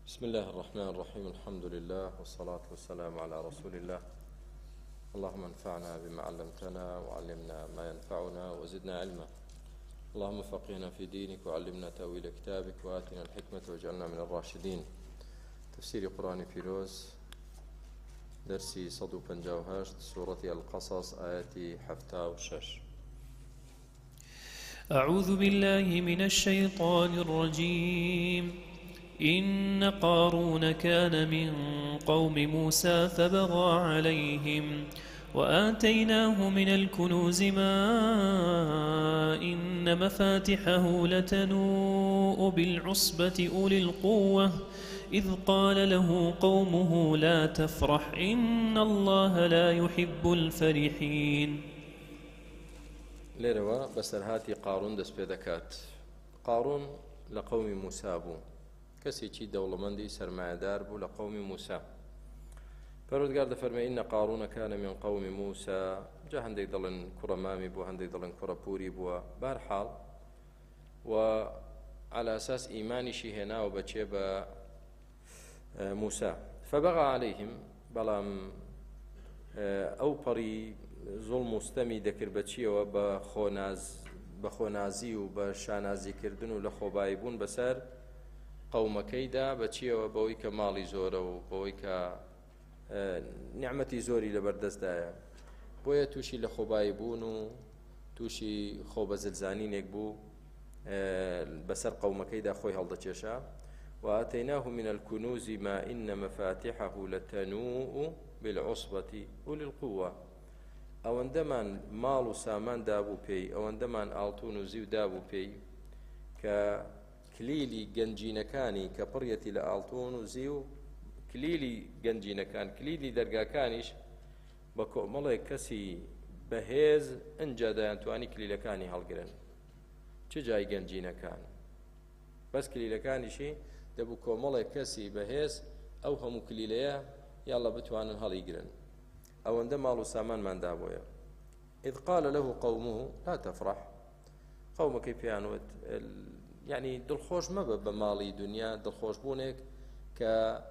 بسم الله الرحمن الرحيم الحمد لله والصلاة والسلام على رسول الله اللهم انفعنا بما علمتنا وعلمنا ما ينفعنا وزدنا علما اللهم فقهنا في دينك وعلمنا تأويل كتابك وآتنا الحكمة واجعلنا من الراشدين تفسير قرآن فيروز درسي صدو بنجاوهاشت سورة القصص آياتي حفتا وشش أعوذ بالله من الشيطان الرجيم إن قارون كان من قوم موسى فبغى عليهم وآتيناه من الكنوز ما إن مفاتحه لتنوء بالعصبة أولي القوة إذ قال له قومه لا تفرح إن الله لا يحب الفرحين. ليروا بسرهاتي قارون دەست پێ دەکات. قارون لە قەومی موسا بوو، کەسێکی دەوڵەمەندی سەرمایەدار بوو لە قەومی موسا. پەروەردگار دەفەرمێ ئینە قارون کان من قەومی موسا، جا هەندێک دەڵێن کوڕە مامی بووە، هەندێک دەڵێن کوڕە پووری بووە، بەرحاڵ و على ئەساس ئیمانیشی هێناوە بەچێ بە موسا. فبغى عليهم، بەڵام ئەو پەڕی زوڵم و ستەمی دەکرد بەچیەوە بە خۆنازی و بە شانازیکردن و لە خۆبایی بوون بەسەر قەومەکەیدا بەچیەوە بەوەی کە ماڵی زۆرە و بەوەی کە نیعمەتی زۆری لەبەردەستدایە، بۆیە تووشی لە خۆبایی بوون و تووشی خۆبەزلزانینێک بوو بەسەر قەومەکەیدا خۆی هەڵدەکێشا. وآتيناه من الكنوز ما إن مفاتحه لتنوء بالعصبة أولي القوة. ئەوەندەمان ماڵ و سامان دابوو پێی، ئەوەندەمان ئاڵتون و زیو دابوو پێی کە کلیلی گەنجینەکانی کە پڕیەتی لە ئاڵتون و زیو، کلیلی گەنجینەکان، کلیلی دەرگاکانیش بە کۆمەڵێک کەسی بەهێز ئەنجا دەیانتوانی کلیلەکانی هەڵگرن. چ جای گەنجینەکان، بەس کلیلەکانیشی دەبوو کۆمەڵێک کەسی بەهێز ئەو هەموو کلیلەیە یاڵە بتوانن هەڵیگرن. ئەوەندە ماڵ و سامانمان دابۆیە. إذ قال له قومه لا تفرح، قومەکەی پێیانوت یعنی دڵخۆش مەبە بە ماڵی دنیا، دڵخۆشبوونێک کە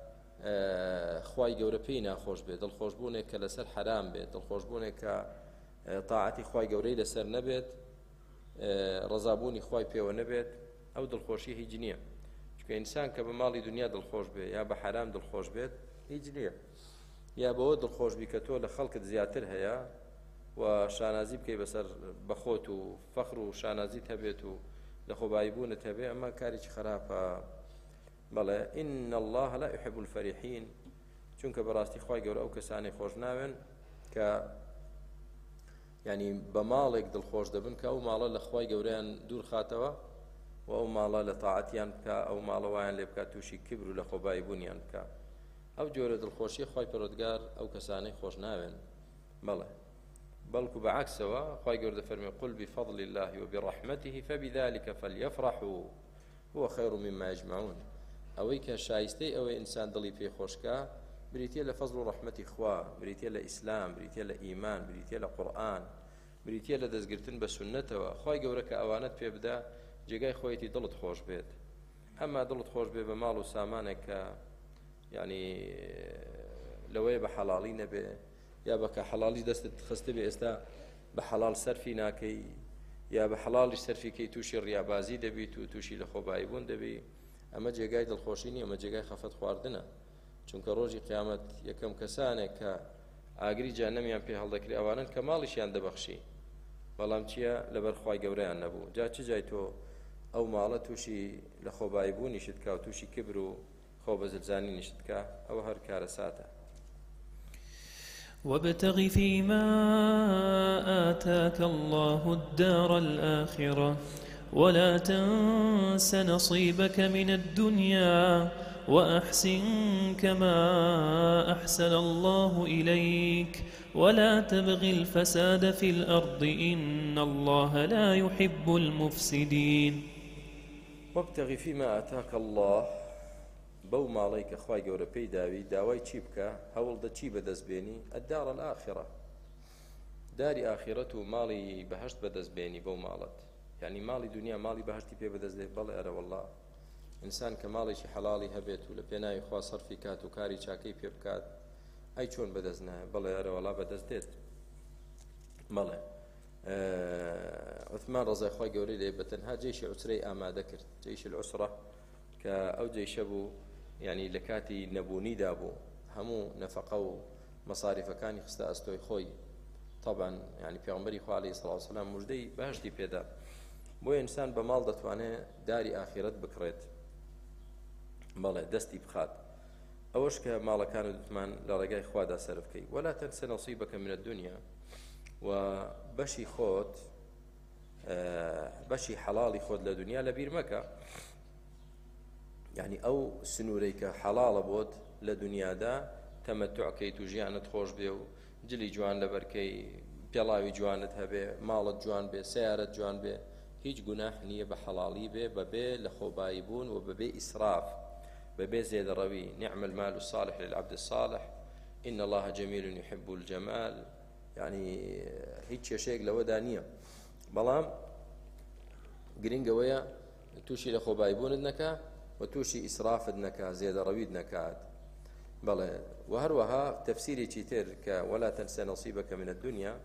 خوای گەورە پێی ناخۆش بێت، دڵخۆشبوونێک کە لەسەر حرام بێت، دڵخۆشبوونێک کە تاعەتی خوای گەورەی لەسەر نەبێت، ڕەزابوونی خوای پێوە نەبێت، ئەو دڵخۆشی هیچ نییە. چونکە ئینسان کە بە ماڵی دنیا دڵخۆش بێت یا بە حرام دڵخۆش بێت هیچ نییە، یا بەوە دڵخۆش بی کە تۆ لە خەڵکت زیاتر هەیە و شانازی بکەی بەسەر بەخۆت و فەخر و شانازیت هەبێت و لە خۆباییبوونت هەبێ، ئەمە کارێکی خراپە. بەڵێ ئین الله لا يحب الفرحین، چونکە بەڕاستی خوای گەورە ئەو کەسانی خۆش ناوێن کە یعنی بە ماڵێک دڵخۆش دەبن کە ئەو ماڵە لە خوای گەورەیان دوور خاتەوە و ئەو ماڵە لە تاعەتیان بکە، ئەو ماڵەوەیان لێ بکات تووشی کبر و لە خۆباییبوونیان بکە. ئەو جۆرە دڵخۆشی خوای پەروەردگار ئەو کەسانەی خۆش ناوێن. بەڵێ بەڵکو بەعەکسەوە خوای گەورە دەفەرمێ قل بفضل الله وبرحمته فبذلك فليفرحوا هو خير مما يجمعون. ئەوەی کە شایستەی ئەوەی ئینسان دڵی پێی خۆشکە بریتە لە فەزل و ڕەحمەتی خوا، بریتە لە ئیسلام، بریتە لە ئیمان، بریتە لە قورئان، بریتە لە دەستگرتن بە سونەتەوە. خوای گەورە کە ئەوانەت پێ بدا جێگای خۆیەتی دڵت خۆش بێت. ئەمما دڵت خۆش بێ بە ماڵ و سامانێک کە یعنی لەوەیە بە حەڵاڵی نەبێ، یا بە کە حەڵاڵی دەستت خستە بێ ئێستا بە حەڵاڵ سەرفی ناکەی، یا بە حەڵاڵی سەرفیکەی تووشی ڕیابازی دەبیت و تووشی لە خۆباییبوون دەبی. ئەمە جێگای دڵخۆشی نیە، ئەمە جێگای خەفەت خواردنە. چونکە ڕۆژی قیامەت یەکەم کەسانێک کە ئاگری جانەمیان پێ هەڵدەکرێ ئەوانن کە ماڵیشیان دەبەخشی، بەڵام چییە لەبەر خوای گەورەیان نەبوو. جا چ جای تۆ ئەو ماڵە تووشی لە خۆباییبوونیشت کە و تووشی کبر و خۆبەزلزانی نیشت کە، ئەوە هەر کارە ساتە. وابتغ فيما آتاك الله الدار الآخرة ولا تنس نصيبك من الدنيا وأحسن كما أحسن الله إليك ولا تبغ الفساد في الأرض إن الله لا يحب المفسدين. وابتغ فيما آتاك الله، بەو ماڵەی کە خوای گەورە پێی داوی داوای چی بکە، هەوڵدە چی بەدەستبێنی؟ الدار الآخرة، داری ئاخرەت و ماڵی بەهەشت بەدەستبێنی بەو ماڵەت. یعنی ماڵی دنیا ماڵی بەهەشتی پێ بەدەست دێ؟ بەڵێ ئەرە وەڵڵا ئینسان کە ماڵێکی حەڵاڵی هەبێت و لە پێناوی خوا سەرفی کات و کاری چاکەی پێ بکات ئەی چۆن بەدەست نایە بەڵێ ئەرەوەڵا بەدەست دێت بەڵێ عوثمان ڕەزای خوای گەورەی لێ بە تەنها جێیشی عوسرەی ئامادە کرد جێیشی العوسرە کە ئەو جێیشە بوو یعنی لە کاتی نەبوونیدا بوو هەموو نەفەقە و مەصاریفەکانی خستە ئەستۆی خۆی طبعا يعني پێغەمبەری خوا عەلەیهی سەڵاتو وسەلام موژدەی باشتی پێدا بۆیە ئینسان بە ماڵ دەتوانێت داری ئاخرەت بکڕێت بەڵێ دەستی بخات ئەوەش کە ماڵەکان و دتمان لە ڕێگای خوادا سەرف بکەی ولا تنس نصيبك من الدنيا و بەشی خۆت بەشی حەڵاڵی خۆت لە دنیا لەبیر مەکە يعني ئەو سنوورەی کە حەڵاڵە بۆت لە دنیادا تەمەتوعکەیت و ژیانت خۆش بێ و جلی جوان لەبەرکەی پێڵاوی جوانت هەبێ ماڵت جوان بێ سیارەت جوان بێ هیچ گوناح نییە بە حەڵاڵی بێ بەبێ لە خۆبایی بوون و بەبێ ئیسراف بەبێ زێدەڕەوی نعم المال الصالح للعبد الصالح إن الله جميل يحب الجمال يعني هیچ کێشەیەک لەوەدا نییە بەڵام گرنگەوەیە تووشی لە خۆبایی بوونت نەکا و تووشی ئیسرافت نەکا زێدەڕەویت نەکات بەڵێ و هەروەها تەفسیرێکی تر کە ولا تنس نصيبك من الدنيا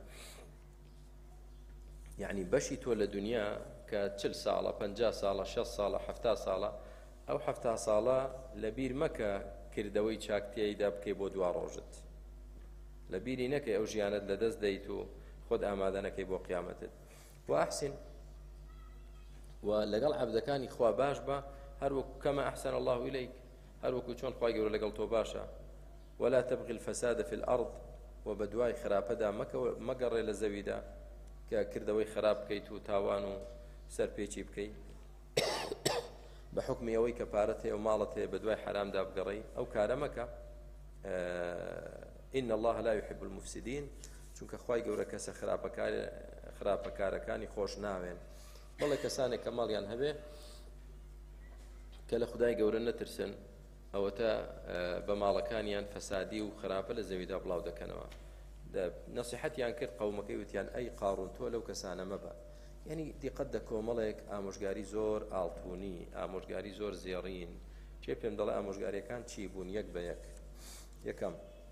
يعني بەشی تۆ لە دنیا کە 40 ساڵە 50 ساڵە 60 ساڵە 70 ساڵە ئەو 70 ساڵە لەبیر مەکە کردەوەی چاکتیایدا بکەی بۆ دوا ڕۆژت لەبیری نەکەی ئەو ژیانت لەدەست دەیت و خۆت ئامادە نەکەی بۆ قیامەتت و ئەحسن و لەگەڵ عەبدەکانی خوا باش بە هەروەکو کەما ئەحسن الله إليك هەروەکو چۆن خوای گەورە لەگەڵ تۆ باشە ولا تبغي الفساد في الأرض و بە دوای خراپەدا مەگەڕێ لە زەویدا کە کردەوەی خراپ بکەیت و تاوان و سەرپێچی بکەیت بە حکمی ئەوەی کە پارەت هەیە و ماڵت هەیە بە دوای حرامدا بگەڕێی ئەو کارە مەکە إن الله لا يحب المفسدين چونکە خوای گەورە کەسە خراپەکارەکانی خۆش ناوێن بەڵێ کەسانێک کە ماڵیان هەبێ کە لە خودای گەورە نەترسن ئەوەتە بە ماڵەکانیان فەسادی و خراپە لە زەویدا بڵاو دەکەنەوە نەسیحەتیان کرد قەومەکەی وتیان ئەی قاڕون تۆ لەو کەسانە مەبە یعنی دیقەت دە کۆمەڵێک ئامۆژگاری زۆر ئاڵتوونی ئامۆژگاری زۆر زێڕین چێ پێم دەڵێ ئامۆژگاریەکان چی بوون یەک بە یەک یەکەم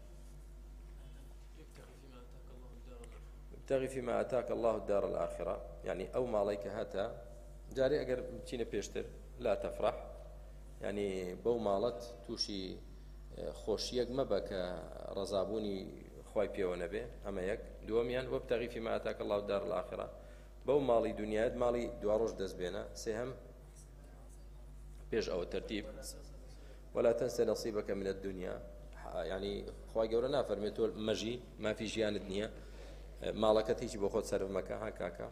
ابتغي فيما آتاك الله الدار الآخرة يعني أو ماڵێک کە هاتە جارێ ئەگەر بچینە پێشتر لا تفرح يعني بەو ماڵەت تووشی خۆشیەک مەبە کە ڕەزابوونی خوای پێوە نەبێ ئەمە یەک دووەمیان وابتغي فيما آتاك الله الدار الآخرة بەو ماڵی دنیایت ماڵی دوا ڕۆژ دەست بێنە سێهەم پێش ئەوە تەرتیب ولا تنس نصيبك من الدنيا يعني خوای گەورە نافەرمێت تۆ مەژی مافی ژیانت نییە ماڵەکەت هیچی بۆ خۆت سەرف مەکە ها کاکە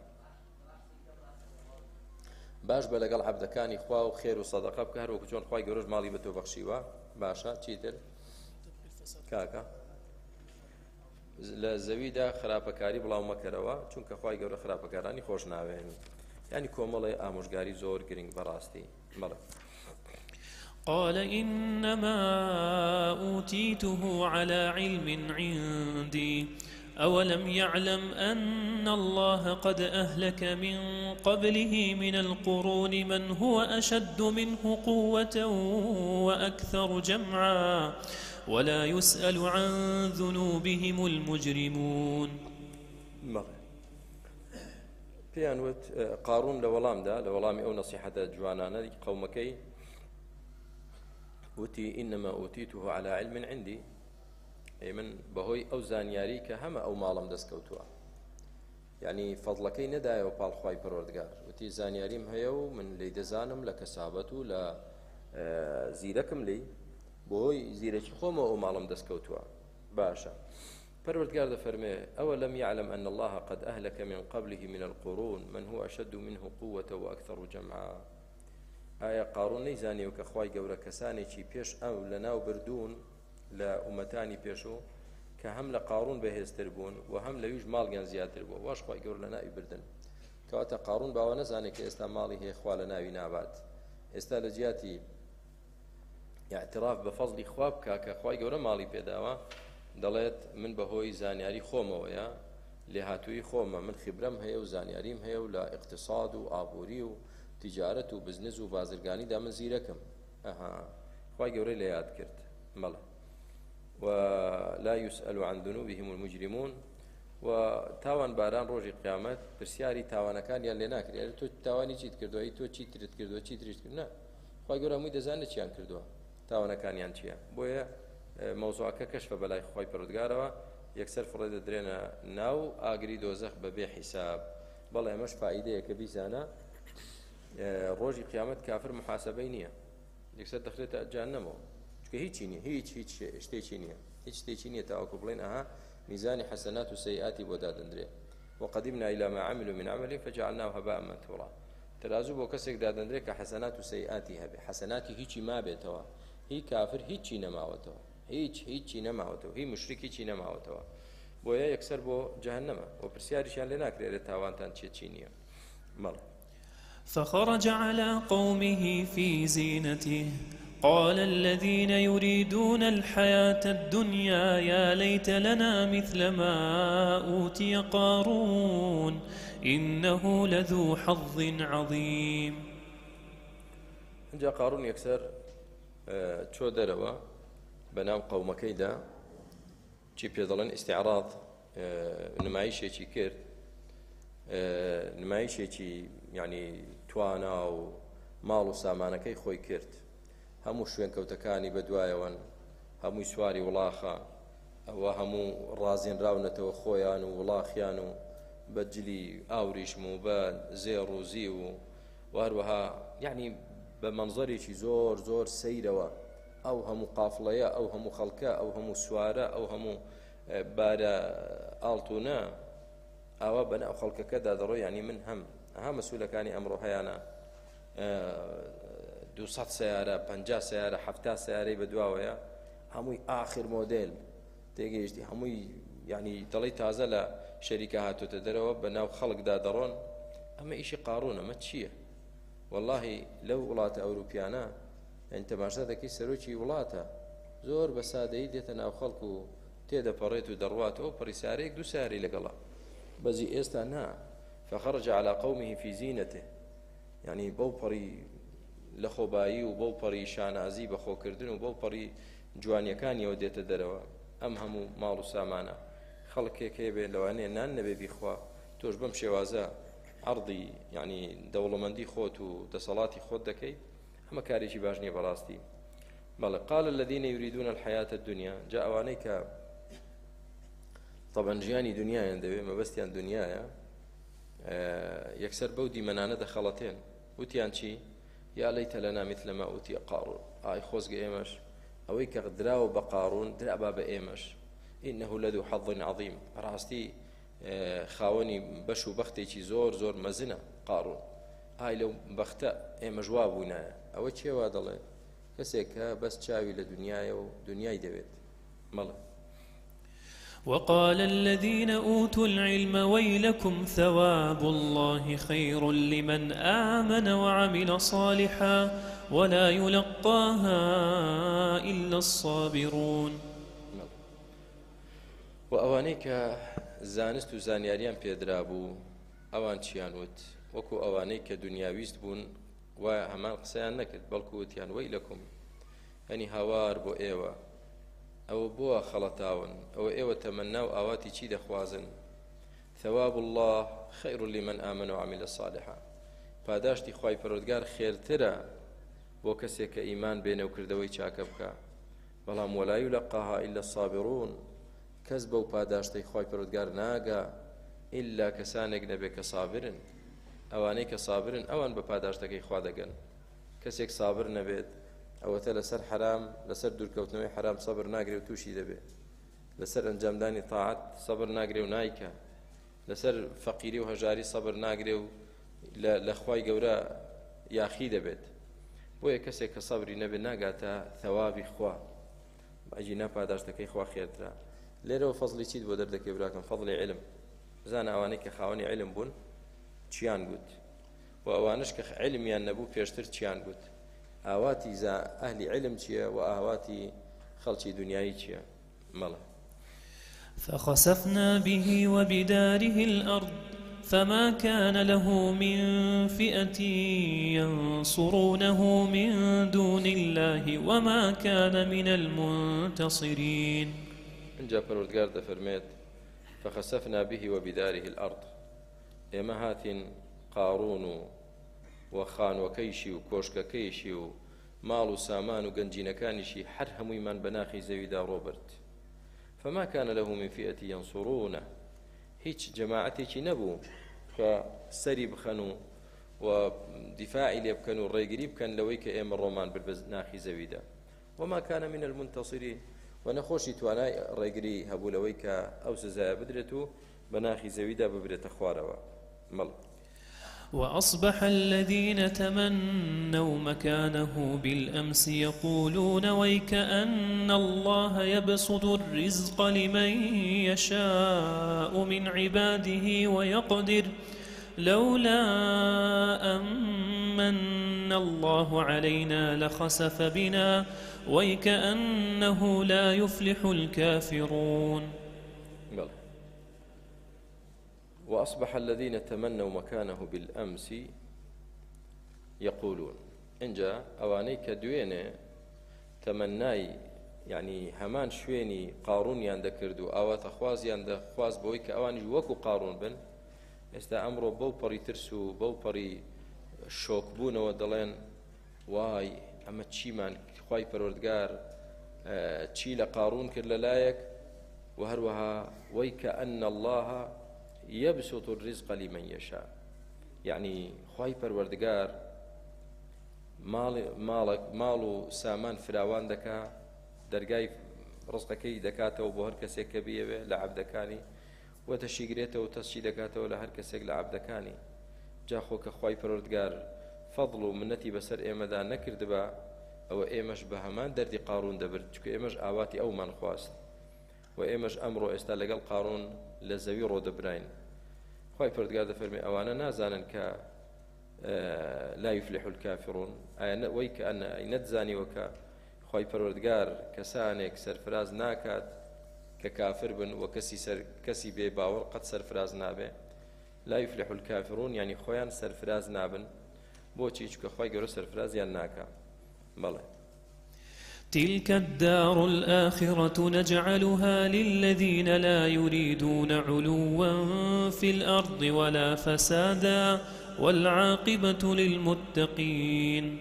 باش بە لەگەڵ عەبدەکانی خوا و خێر و سەدەقە بکە هەروەکو چۆن خوای گەورەش ماڵی بە تۆ بەخشیوە باشە چیتر کاکە لە زەویدا خراپەکاری بڵاو مەکەرەوە چونکە خوای گەورە خراپەکارانی خۆش ناوێن یعنی کۆمەڵی ئامۆژگاری زۆر گرنگ بەڕاستی بەڵێ قال إنما أوتيته على علم عندي أولم يعلم أن الله قد أهلك من قبله من القرون من هو أشد منه قوة وأكثر جمعا ولا يسأل عن ذنوبهم المجرمون پێیان وت قارون لە وەڵامدا لە وەڵامی ئەو نەسیحەتە جوانانە قەومەکەی وتی إنما أوتيته على علم عندي أي من بەهۆی ئەو زانیاری کە هەمە ئەو ماڵم دەستکەوتووە یعنی فەضڵەکەی نەدایەوە پاڵخوای پەروەردگار وتی زانیاریم هەیە و من لێی دەزانم لە کەسابەت و لە زیرەکم لێی بۆی زیرەکی خۆمەوە ئەو ماڵم دەستکەوتووە باشە پەروەردگار دەفەرمێ أولم يعلم أن الله قد أهلك من قبله من القرون من هو أشد منه قوة وأكثر جمعا ئایا قارون نەیزانێ کە خوای گەورە کەسانێکی پێش ئەو لە ناو بردوون لە ئومەتانی پێشوو کە هەم لە قارون بەهێزتر بوون و هەم لەویش ماڵیان زیاتر بووە واش خوای گەورە لە ناوی بردن کەواتە قارون باوە نەزانێت کە ئێستا ماڵی هەیە خوا لە ناوی نابات ئێستا لە جیاتی اعتراف بە فەزلی خوا بکە کە خوای گەورە ماڵی پێداوە دەڵێت من بەهۆی زانیاری خۆمەوەیە لێهاتووی خۆمە من خیبرەم هەیە و زانیاریم هەیە و لە اقتصاد و ئابووری و تجارەت و بزنس و بازرگانیدا من زیرەکەم خوای گەورەی لە یاد کرد مەڵێ ولا يسأل عن ذنوبهم المجرمون و تاوان باران ڕۆژی قیامەت پرسیاری تاوانەکانیان لێ ناکرێت تۆ تاوانی چیت کردووە تۆ چیترت کردووە چیتریت کرد نە خوای گەورە هەمووی دەزانێت چیان کردووە تاوانەکانیان چییە بۆیە مەوزوعەکە کەشفە بەلای خوای پەروەردگارەوە یەکسەر فڕێ دەدرێنە ناو ئاگری دۆزەخ بەبێ حیساب بەڵێ ئەمەش فائیدەیە کە بیزانە ڕۆژی قیامەت کافر محاسبەی نییە یەکسەر دەخرێتە جەهەنەمەوە چونکە هیچی نییە هیچ شتێکی نییە هیچ شتێکی نییە تاوەکو بڵێن ئەها میزانی حەسەنات و سەیئاتی بۆ دادەندرێ وقدمنا إلى ما عملوا من عمل فجعلناه هباء منثورا ترازو بۆ کەسێک دادەندرێ کە حەسەنات و سەیئاتی هەبێ حەسەناتی هیچی مابێتەوە هی کافر هیچی نەماوەتەوە هیچی نەماوەتەوە هی مشریک هیچی نەماوەتەوە بۆیە یەکسەر بۆ جەهەنەمە و پرسیاریشیان لێ ناکرێت تاوانتان چی نییە مەڵێ فخرج على قومه في زينته قال الذين يريدون الحياة الدنيا يا ليت لنا مثل ما أوتي قارون إنه لذو حظ عظيم جاء قارون يكسر چۆ دەرەوە بەناو قەومەکەیدا چی پێدەڵێن استعراض نمایشێکی کرد نمایشێکی یعنی توانا و ماڵ و سامانەکەی خۆی کرد هەموو شوێنکەوتەکانی بەدوایەوەن هەمووی سواری وڵاخە ئەوە هەموو ڕازێنراونەتەوە خۆیان و وڵاخیان و بە جلی ئاوریشم و بە زێڕ و زی و هەروەها یعنی بە مەنزەرێکی زۆر زۆر سەیرەوە ئەو هەموو قافڵەیە ئەو هەموو خەڵکە ئەو هەموو سوارە ئەو هەموو بارە ئاڵتونە ئەوە بەناو خەڵکەکەدا دەڕۆ ینی من هەم مەسئولەکانی ئەمڕۆ هەیانە 200 سیارە 50 سیارە 70 سیارەی بەدواوەیە هەمووی ئاخر مۆدێل تێگەیشتی هەمووی ینی دەڵی تازە لە شەریکە هاتوتە دەرەوە بەناو خەڵکدا دەڕۆن ئەمە ئیشی قارون ئەمە چییە واللهی لەو وڵاتە ئەوروپیانە ئەین تەماشا دەکەی سەرۆکی وڵاتە زۆر بە سادەیی دێتە ناو خەڵک و تێدەپەڕێت و دەڕواتەوە پەڕیسارەیەک 2 سیارەی لەگەڵا بەزی ئێستا نا فخرج على قومه في زينته يعني بەو پەڕی لە خۆبایی و بەو پەڕی شانازی بە خۆکردن و بەو پەڕی جوانیەکانیەوە دێتە دەرەوە ئەم هەموو ماڵ و سامانە خەڵکێک هەیە بێ لەوانەیە نان نەبێ بیخوا تۆش بەم شێوازە عەرضی یعنی دەوڵەمەندی خۆت و دەسەڵاتی خۆت دەکەیت ئەمە کارێکی باش نییە بەڕاستی بەڵێ قال الذين يريدون الحياة الدنيا جا ئەوانەی کە طبعا ژیانی دنیایان دەوێ مەبەستیان دنیایە یەکسەر بەو دیمەنانە دەخەڵەتێن وتیان چی یا لەیتە لەنا مثل ما ئوتیە قارون ئای خۆزگە ئێمەش ئەوەی کە دراوە بە قارون درابا بە ئێمەش إنه لذو حظ عظيم بەڕاستی خاوەنی بەش و بەختێکی زۆر زۆر مەزنە قارون ئای لەو بەختە ئێمە ژوا بووینایە ئەوە چێوا دەڵێ کەسێک کە بەس چاوی لە دنیایە و دنیای دەوێت مەڵێ وقال الذين أوتوا العلم ويلكم ثواب الله خير لمن آمن وعمل صالحا ولا يلقاها إلا الصابرون وأوانيك زانست و زانیاریان پێدرابوو ئەوان چیان وت وەکو ئەوانەی کە دنیاویست بوون و هەمان قسەیان نەکرد بەڵکو وتیان وەیلەکم ئەنی هاوار بۆ ئێوە ئەوە بۆە خەڵەتاون ئەوە ئێوە تەمەنا و ئاواتی چی دەخوازن ثواب الله خير لمن آمن وعمل صالحا پاداشتی خوای پەروەردگار خێرترە بۆ کەسێک کە ئیمان بێنە و کردەوەی چاکە بکە بەڵام ولا يلقاها إلا الصابرون کەس بەو پاداشتەی خوای پەروەردگار ناگا ئیلا کەسانێک نەبێ کە سابرن ئەوانەی کە سابرن ئەوان بە پاداشتەکەی خوا دەگەن کەسێک سابر نەبێت ئەوەتە لەسەر حرام لەسەر دوورکەوتنەوەی حرام سەبر ناگرێ و تووشی دەبێ لەسەر ئەنجامدانی تاعەت سەبر ناگرێ و نایکە لەسەر فەقیری و هەژاری سەبر ناگرێ و لە خوای گەورە یاخی دەبێت بۆیە کەسێک کە سەبری نەبێت ناگاتە ثەوابی خوا ئەجینا پاداشتەکەی خوا خێرترا لێرەوە فەزلی چیت بۆ دەردەکەی براکەم فەزلی علم بزانە ئەوانەی کە خاوەنی علم بوون چیان گوت و ئەوانش کە علمیان نەبوو پێشتر چیان گوت ئاواتی ئەهلی علم چییە و ئاواتی خەڵکی دنیایی چییە مەڵە فخسفنا به وبداره الأرض فما كان له من فئة ينصرونه من دون الله وما كان من المنتصرين. انجا پروردگار دفرميت فخسفنا به وبداره الأرض ئێمە هاتین قاڕون و خانوەکەیشی و کۆشکەکەیشی و ماڵ و سامان و گەنجینەکانیشی هەر هەموویمان بە ناخی زەویدا ڕۆبرد. فما كان له من فئة ينصرونه هیچ جەماعەتێکی نەبوو کە سەری بخەن و دیفاعی لێ بکەن و ڕێگری بکەن لەوەی کە ئێمە ڕۆمان برد بە ناخی زەویدا. وما كان من المنتصرين و نەخۆشی توانای ڕێگری هەبوو لەوەی کە ئەو سزایە بدرێت و بە ناخی زەویدا ببرێتە خوارەوە. مەڵ وأصبح الذين تمنوا مكانه بالأمس يقولون ويكأن الله يبسط الرزق لمن يشاء من عباده ويقدر لولا أمن الله علينا لخسف بنا ويكأنه لا يفلح الكافرون. وأصبح الذين تمنوا مكانه بالأمس يقولون إنجا أواني كدوينة تمناي يعني همان شويني قارون يندكردو أو تخواز يندخواز بويك أواني وكو قارون بن استا أمرو بو بري ترسو بو بري شوكبون ودلين واي أما تشي من خواي پروردگار تشي لقارون كر للايك وهروها ويكأن الله يبسط الرزق لمن يشاء يعني خواي پروردگار مال و سامان فراوان دكا درگای رزقكي دكاتو بو هر کسێک کە بيوێ لە عەبدەکانی و تەشیگرێتەوە و تەسچی دەکاتەوە لە هەر کەسێک لە عەبدەکانی. جا خۆ کە خواي پەروەردگار فەضڵ و منەتی بەسەر ئێمەدا نەکردبە ئەوە ئێمەش بە هەمان دەردی قارون دەبرد چونکە ئێمەش ئاواتی ئەومان خواست و ئێمەش ئەمڕۆ ئێستا لەگەڵ قارون لە زەوی ڕۆدەبراین. خواي پەروەردگار دەفەرمێ ئەوانە نازانن کە لا يفلح الكافرون ويكأن نەتزانیوە کە خواي پەروەردگار کەسانێک سەرفراز ناکات کە کافر بن و کەسی بێ باوەڕ قەت سەرفراز نابێ. لا يفلح الكافرون يعني خۆیان سەرفراز نابن. بۆچی؟ چونکە خواي گەورە سەرفرازیان ناکا. بەڵێ تلك الدار الآخرة نجعلها للذين لا يريدون علوا في الأرض ولا فسادا والعاقبة للمتقين.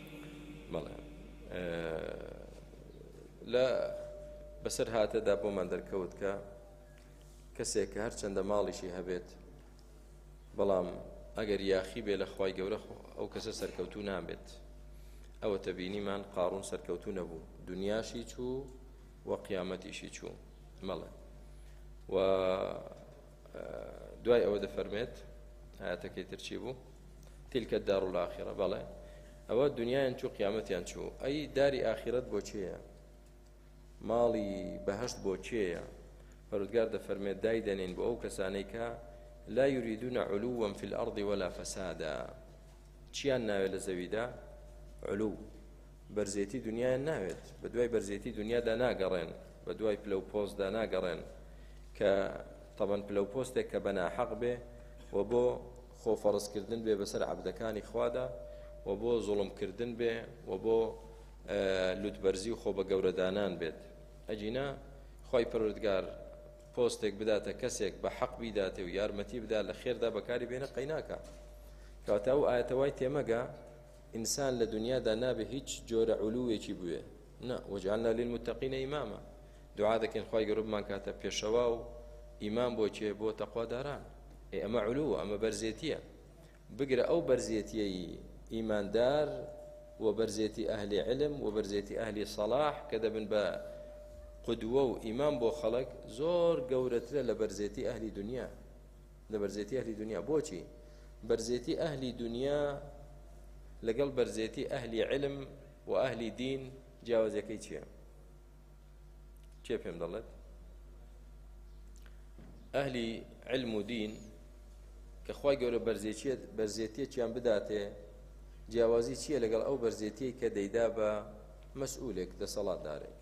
لا بەسەر هاتەدا بۆمان دەرکەوت کە کەسێک کە هەرچەندە ماڵیشی هەبێت بەڵام ئەگەر یاخی بێ لە خوای گەورە ئەو کەسە سەرکەوتوو نابێت. ئەوە تەبینیمان قارون سەرکەوتوو نەبوو، دنیاشی چوو و قیامەتیشی چوو. مەڵێ و دوای ئەوە دەفەرمێت ئاەتەکەی ترچی بوو تلکە الدار الآخرة. بەڵێ ئەوە دنیایان چوو قیامەتیان چوو. ئەی داری ئاخرەت بۆ چێیە؟ ماڵی بەهەشت بۆ چێیە؟ پەروەردگار دەفەرمێت دای دەنێن بۆ ئەو کەسانەی کە لا يريدون علوا في الأرض ولا فسادا. چیان ناوێت لە زەویدا؟ علو بەرزێتی دنیایان ناوێت، بە دوای بەرزێتی دنیادا ناگەڕێن، بە دوای پلە و پۆستدا ناگەڕێن کە تەبەن پلە و پۆستێک کە بەناحەق بێ و بۆ خۆفەڕستکردن بێ بەسەر عەبدەکانی خوادا و بۆ زوڵمکردن بێ و بۆ لوتبەرزی و خۆ بە گەورەدانان بێت. ئەجینا خوای پەروەردگار پۆستێک بداتە کەسێک بە حەق بیداتێ و یارمەتی بدا لە خێردا بەکاری بێنە قەیناکە. کەواتە ئەو ئاەتەوای تێمەگە ئینسان لە دنیادا نابێ هیچ جۆرە علووێکی بوێ. نا وجعلنا للمتقین ئیماما. دوعا دەکەین خوای گەورە بمان کاتە پێشەوا و ئیمام بۆ چێ؟ بۆ تەقواداران. ئەمە علووە، ئەمە بەرزێتیە. بگرە ئەو بەرزێتیەی ئیماندار و بەرزێتی ئەهلی علم و بەرزێتی ئەهلی سەلاح کە دەبن بە قدوە و ئیمام بۆ خەڵک زۆر گەورەترە لە بەرزێتی ئەهلی دنیا. لە بەرزێتی ئەهلی دنیا. بۆچی؟ بەرزێتی ئەهلی دنیا لەگەڵ بەرزێتی ئەهلی علم و ئەهلی دین جیاوازەکەی چییە؟ چێ پێم دەڵێت؟ ئەهلی علم و دین کە خوای گەورە بەرزێتیەکیان بداتێ جیاوازی چییە لەگەڵ ئەو بەرزێتیەی کە دەیدا بە مەسئولێک دەسەڵاتدارێک؟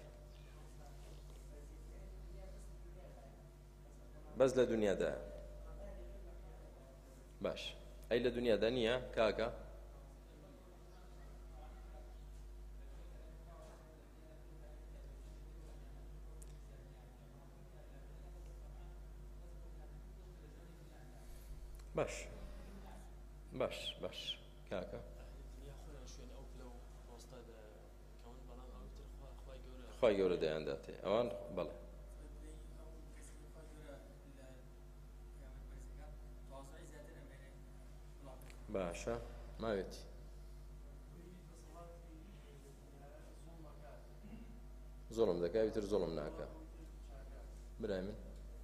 بەس لە دنیادا باش ئەی لە دنیادا نییە کاکە باش باش باش کاکە خی گەورە دەیانداتێ ئەوان بەڵێ باشە ماوێتی زۆڵم دەکای تر زۆڵم ناکە برای من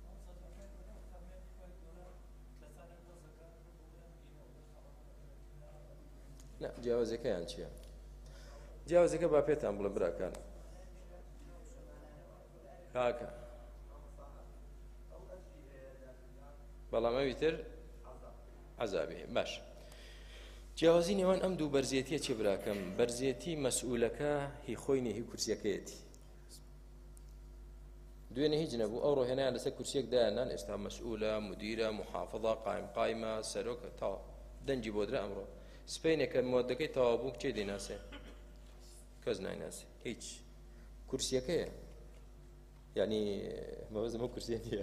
جیاوازەکەیان چییە؟ جیاوازەکە با پێتان بڵێ براکان کاکە بەڵام ئەوی تر عەزابێ باش جیاوازی نێوان ئەم دوو بەرزێتیە چێ براکەم بەرزێتی مەسئولەکە هی خۆی نێ هی کورسیەکەیەتی دوێنێ هیچ نەبوو ئەو ڕۆهێنیان لەسەر کورسیەک دایانان ئێستا مەسئولە مدیرە محافظە قایمە سەرۆکە تاوە دەنجی بۆ درا ئەمڕۆ سپینێکە مۆدەکەی تەواو بوو کێ دەیناسێ کەس نایناسێ هیچ کورسیەکەیە یعنی مەوەزم ئەو کورسیە نییە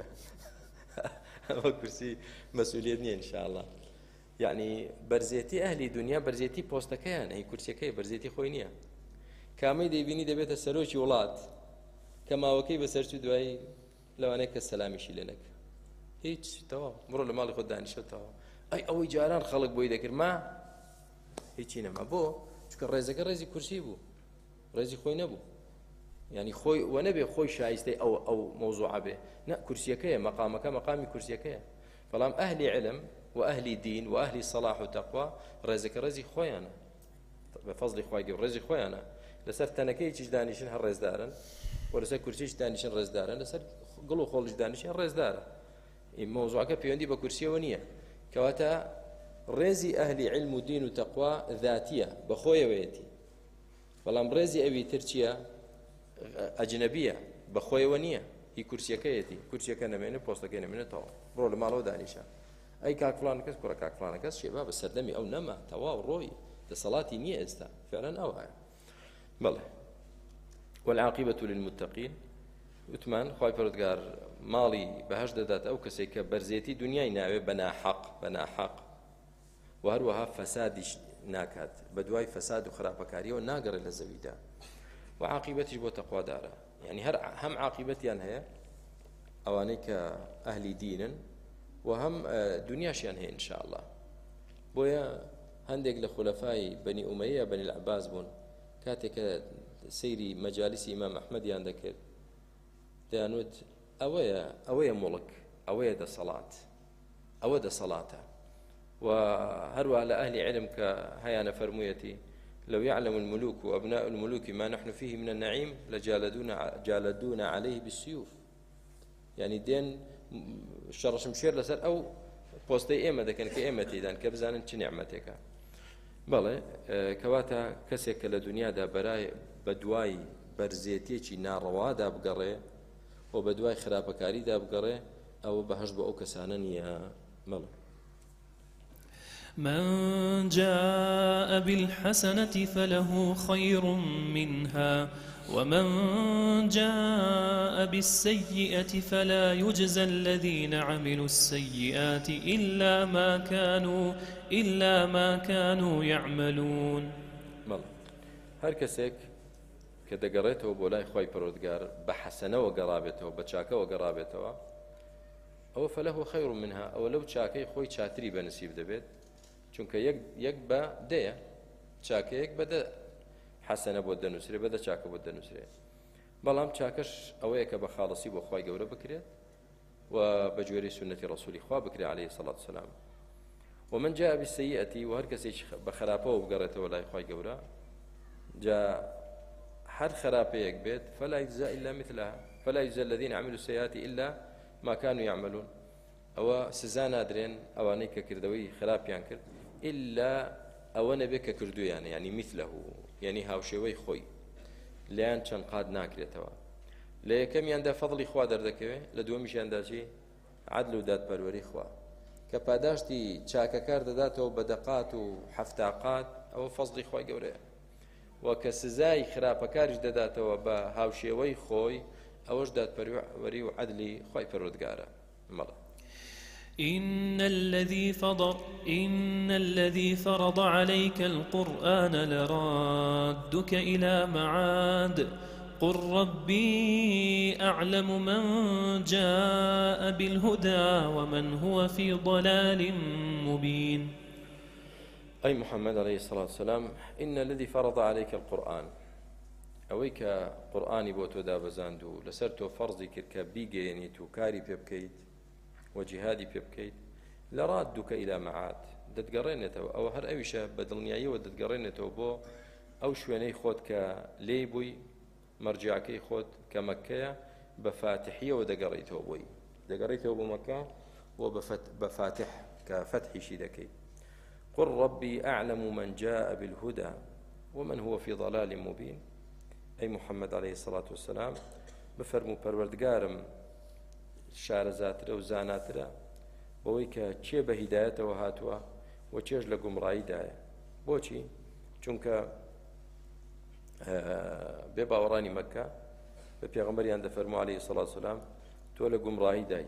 ئەوە کورسی مەسئولیت نییە ئینشاءالله یعنی بەرزێتی ئەهلی دنیا بەرزێتی پۆستەکەیان هی کورسیەکەی بەرزێتی خۆی نییە کامەی دەیبینی دەبێتە سەرۆکی وڵات کە ماوەکەی بەسەرچوو دوایی لەوانەیە کە سەلامیشی لێ نەکە هیچ تەواو بڕۆ لە ماڵی خۆت دانیشتەوە ئەی ئەوەی جاران خەڵک بۆی دەکرد ما هیچی نەما بۆ چونکە ڕێزەکە ڕێزی کورسی بوو ڕێزی خۆی نەبوو یعنی خۆی وە نەبێ خۆی شایستەی ئەو مەوزوعە بێ نە کورسیەکەیە مەقامەکە مەقامی کورسیەکەیە بەڵام ئەهلی علم و ئەهلی دین و ئەهلی سەلاح و تەقوا ڕێزەکە ڕێزی خۆیانە بە فەزلی خوای گەورە ڕێزی خۆیانە لەسەر تەنەکەیەکیش دانیشن هەر ڕێزدارن و لەسەر کورسیش دانیشن ڕێزدارن لەسەر گڵ و خۆڵش دانیشن ڕێزدارە مەوزوعەکە پەیوەندی بە کورسیەوە نییە کەواتە ڕێزی ئەهلی علم و دین و تەقوا ذاتیە بەخۆیەوەیەتی بەڵام ڕێزی ئەوی تر چییە ئەجنەبیە بەخۆیەوە نییە هی کورسیەکەیەتی کورسیەکە نەمێنێت پۆستەکەی نەمێنێتەوە بڕۆ لە ماڵەوە دانیشە ئەی کاکفلان کەس کوڕە کاکفلانە کەس شێبا بە سەردەمی ئەو نەما تەواو ڕۆی دەسەڵاتی نییە ئێستا فعلا ئەو هەیە بەڵێ والعاقبة للمتقين وتمان خوای پەروەردگار ماڵی بەهەشت دەدات ئەو کەسێک کە بەرزێتی دنیای ناوێ بەناحەق و هەروەها فەسادیش ناکات بە دوای فەساد و خراپەکاریەوە ناگەڕێت لە زەویدا و عاقبەتیش بۆ تەقوادارە یعنی هەم عاقبەتیان هەیە ئەوانەی کە ئەهلی دینن و هەم دنیاشیان هەیە ئینشاءالله بۆیە هەندێک لە خولەفای بەنی ئومەیە بەنی العەباس بوون کاتێککە سەیری مەجالیسی ئیمام ئەحمەدیان دەکرد دەیانوت ئەوەیە مڵک ئەوەیە دەسەڵات ئەوە دەسەڵاتە و هەروە لە ئەهلی علم کە هەیانە فەرموویەتی لو يعلم الملوك وأبناء الملوك ما نحن فيه من النعيم لجالدون عليه بالسيوف يعني دين شرش مشير لسر أو بوستي إما دكان كإما تيدان كبزان چ نعمتك بله كواتا كسيك لدنيا دا براي بدواي برزيتيچي ناروا دا بقري وبدواي خرابكاري دا بقري أو بهج بأو كساننيا بله من جاء بالحسنة فله خير منها ومن جاء بالسيئة فلا يجزى الذين عملوا السيئات إلا ما كانوا يعملون هر کەسێک کە دەگەڕێتەوە بۆ لای خوای پەروەردگار بە حەسەنەوە گەڕابێتەوە بە چاکەوە گەڕابێتەوە ئەوە فەلەهو خەیر منها ئەوە لەو چاکەی خۆی چاتری بەنسیب دەبێت چونکە یەک بە دەیە چاکەیەک بەدە حەسەنە بۆ دەنووسرێ بەدە چاکە بۆ دەنووسرێ بەڵام چاکەش ئەوەیە کە بە خاڵسی بۆ خوای گەورە بکرێت و بە جوێرەی سنەتی ڕەسوولی خوا بکرێ عەلەیهی سەڵات وسەلام ومن جاء بالسيئة وهر کەسێک بەخراپەوە بگەڕێتەوە لای خوای گەورە جا هەر خراپەیەک بێت فلا يجزى إلا مثلها فلا يجزى الذين عملوا السيئات إلا ما كانوا يعملون ئەوە سزا نادرێن ئەوانەی کە کردەوەی خراپیان کرد إلا ئەوە نەبێت کە کردویانە یعنی مثله یعنی هاوشێوەی خۆی لایەن چەند قاد ناکرێتەوە لە یەکەمیاندا فەضڵی خوا دەردەکەوێت لە دووەمیشیاندا چی عەدل و دادپەروەری خوا کە پاداشتی چاکەکار دەداتەوە بە دەقات و حەفتاقات ئەوە فەزڵی خۆی گەورەیە و کە سزای خراپەکاریش دەداتەوە بە هاوشێوەی خۆی ئەوەش دادپەروەری و عەدلی خۆی پەروەردگارە. مەڵە إن الذي فرض عليك القرآن لرادك إلى معاد قل ربي أعلم من جاء بالهدى ومن هو في ضلال مبين. أي محمد عليه الصلاة والسلام إن الذي فرض عليك القرآن أويك قرآني بوتو دابزاندو لسرتو فرضي كركا بيجينيتو كاري بيبكيت وجهادي بيبكيت لرادك إلى معاد دتقرينتو أو هر أويشة بدلنيايو ودتقرينتو بو أو شويني خود كليبوي مرجعكي خود كمكة بفاتحية ودقريتو بوي دقريتو بمكة وبفاتح كفتح شيدكي قل ربي أعلم من جاء بالهدى ومن هو في ضلال مبين. أي محمد عليه الصلاة والسلام بفرمو پروردگارم شارەزاترە و زاناترە بەوەی کە چێ بە هیدایەتەوە هاتووە و چێش لە گومڕاییدایە. بۆچی؟ چونکە بێ باوەڕانی مەککە بە پێغەمبەریان دەفەرموو عەلەیهی سەڵات وسەلام تۆ لە گومڕاییدای،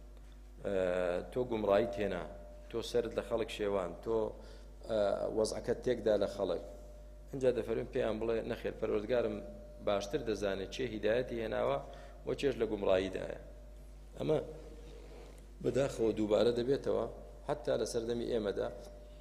تۆ گومڕایی تێنا، تۆ سەرت لە خەڵک شێوان، تۆ وەزعەکەت تێکدا لە خەڵک. ئەنجا دەفەرمووی پێیان بڵێ نەخێر پەروەردگارم باشتر دەزانێت چێ هیدایەتی هێناوە و چێش لە گومڕاییدایە. ئەمە بەداخەوە دووبارە دەبێتەوە حتا لە سەردەمی ئێمەدا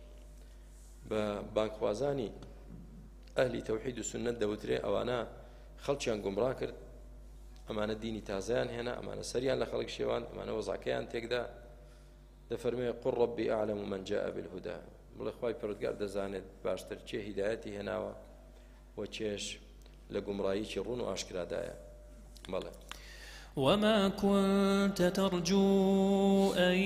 بە بانگخوازانی ئەهلی تەوحید و سنەت دەوترێ ئەوانە خەڵکیان گومڕا کرد، ئەمانە دینی تازەیان هێنا، ئەمانە سەریان لە خەڵک شێوان، ئەمانە وەزعەکەیان تێکدا. دەفەرمێ قل ربي أعلم من جاء بالهدى بڵێ خوای پەروەردگار دەزانێت باشتر چێ هیدایەتی هێناوە و چێش لە گومڕاییی ڕوون و ئاشکرادایە. بەڵێ وما كنت ترجو أن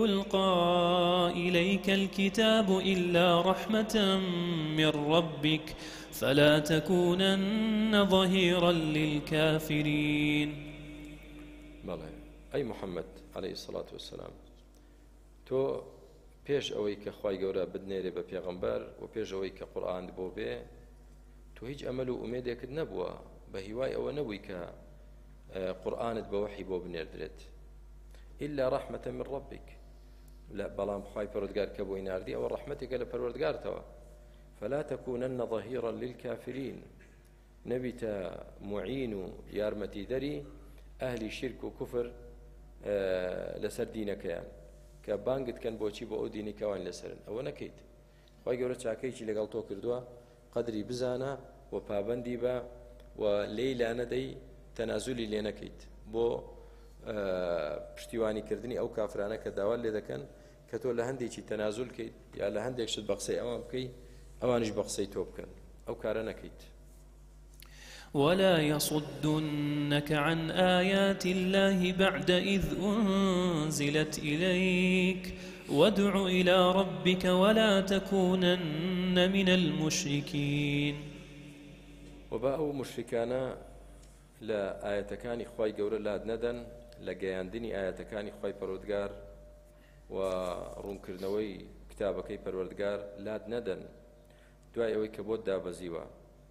يلقى إليك الكتاب إلا رحمة من ربك فلا تكونن ظهيرا للكافرين. بەڵێ ئەی محەممەد عليه الصلاة والسلام تۆ پێش ئەوەی کە خوای گەورە بدنێرێ بە پێغەمبەر و پێش ئەوەی کە قورئان بۆ بێ تۆ هیچ ئەمەل و ئومێدێکت نەبووە بە هیوای ئەوە نەبووی کە قورئانت بە وحی بۆ بنێردرێت إلا رحمة من ربك لا بەڵام خوای پەروەردگار کە بۆی ناردی ئەوە ڕەحمەتێکە لە پەروەردگارتەوە فلا تكونن ظهيرا للكافرين نبيت معين يارمتي دري أهل شرك وكفر لسر دينكيان کە بانگت کەن بۆچی بۆ ئەو دینی کەوان لەسەرن ئەوە نەکەیت. خوای گەورە چاکەیەکی لەگەڵ تۆ کردووە قەدری بزانە و پابەندی بە و لێی لا نەدەی تەنازولی لێ نەکەیت بۆ پشتیوانیکردنی ئەو کافرانە کە داوا لێ دەکەن کە تۆ لە هەندێکی تەنازول کەیت یا لە هەندێک شت بە قسەی ئەوان بکەیت ئەوانش بە قسەی تۆ بکەن، ئەو کارە نەکەیت. ولا يصدنك عن آيات الله بعد إذ أنزلت إليك وادع إلى ربك ولا تكونن من المشركين. وباء مشركانا لا آياتكاني خواي قورا لا ندن لقياندني آياتكاني خواي پروردگار ورونكرنوي كتابكي پروردگار لا ندن دوای ئەوەی کە بۆت دابەزیوە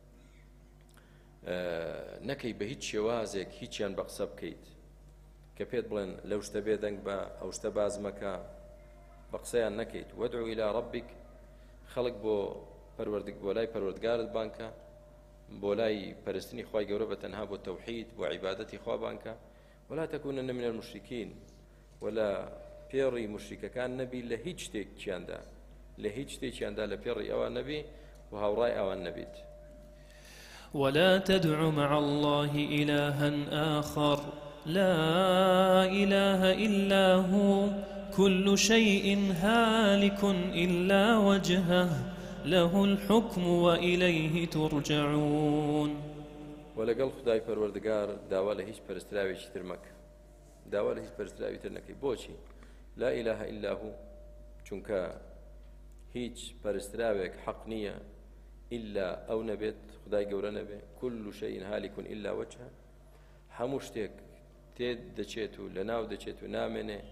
نەکەی بە هیچ شێوازێک هیچیان بە قسە بکەیت کە پێت بڵێن لەو شتە بێ دەنگ بە ئەو شتە باز مەکە بە قسەیان نەکەیت. وەدعو إلى ربك خەڵک بۆ لای پەروەردگارت بانکە بۆ لای پەرستنی خوای گەورە بە تەنها بۆ تەوحید بۆ عیبادەتی خوا بانکە ولا تكونن من المشركين ولا پێڕی مشریکەکان نەبی لە هیچ شتێکیاندا لە هیچ شتێکیاندا لە پێڕی ئەوان نەبی و هاوڕای ئەوان نەبیت. ولا تدع مع الله إلها آخر لا إله إلا هو كل شيء هالك إلا وجهه له الحكم وإليه ترجعون. ولقل خداي پروردگار داوا لە هیچ پەرستراوێکی تر مەکە داوا لە هیچ پەرستراوی تر نەکەی. بۆچی؟ لا إله إلا هو چونکە هیچ پەرستراوێک حەق نییە إلا أو نبيت خداي گەورە نەبێ كل شيء هالك إلا وجهه هەموو شتێک تێ دەچێت و لە ناو دەچێت و نامێنێ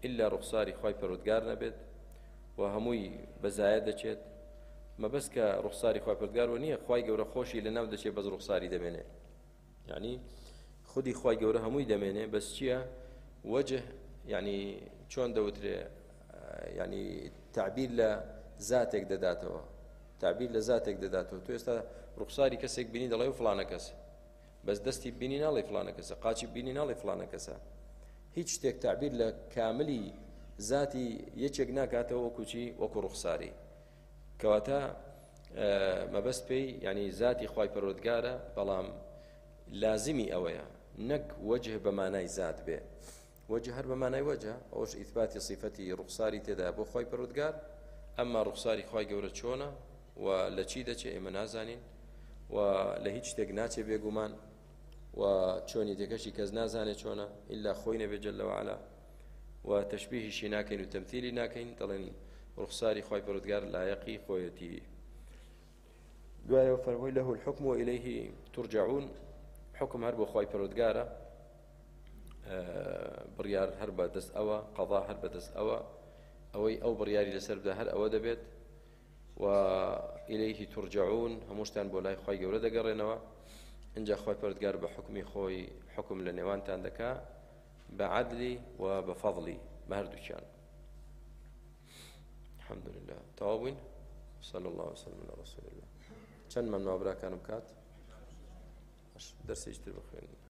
إلا ڕوخساری خوای پەروەردگار نەبێت و هەمووی بەزایە دەچێت مەبەست کە ڕوخساری خوای پەروەردگار نییە خوای گەورە خۆشی لەناو دەچێت بەس ڕوخساری دەمێنێ یعنی خودی خوای گەورە هەمووی دەمێنێ بەس چییە وجه یعنی چۆن دەوترێ یعنی تعبیر لە زاتێک دەداتەوە تعبیر لە زاتێک دەداتەوە تو ئێستا ڕوخساری کەسێک بینی دەڵێ فڵانە کەسە بەس دەستی بینی ناڵێ فڵانە کەسە قاچی بینی ناڵێ فڵانە کەسە هیچ شتێک تعبیر لە کاملی ذاتی یەکێک ناکاتەوە وەکوچی وەکو ڕوخساری کەواتە مەبەست پێی ینی ذاتی خوای پەروەردگارە بەڵام لازمی ئەوەیە نەک وجه بە مانای ذات بێ وجه هەر بە مانای وجه ئەوش ئیثباتی صفەتی ڕوخساری تێدا بۆ خوای پەروەردگار ئەمما ڕوخساری خوای گەورە چۆنە و لە چی دەچێ ئێمە نازانین و لە هیچ شتێک ناچێ بێگومان و چۆنی تێکەشی کەس نازانێت چۆنە ئیلا خۆی نەبێ جەل وعەلا و تەشبیهیشی ناکەین و تەمثیلی ناکەین دەڵێن ڕوخساری خوای پەروەردگار لایەقی خۆیەتی دوایەوە فەرمووی لەه الحکم وإليه ترجعون حکم هەر بۆ خوای پەروەردگارە بڕیار هەر بە دەست ئەوە قەضا هەر بە دەست ئەوە ئەوەی ئەو بڕیاری لەسەر بدا هەر ئەوە دەبێت و إليه ترجعون هەمووشتان بۆ لای خوای گەورە دەگەڕێنەوە اینجا خوای پەروەردگار بە حکمی خۆی حکم لە نێوانتان دەکا بە عەدلی و بە فەضلی بە هەردووکیان الحمد لله تەواو صلى الله وسلم على رسول الله چەند مەمنوع براکانم کات دەرسێکی تر بخوێنین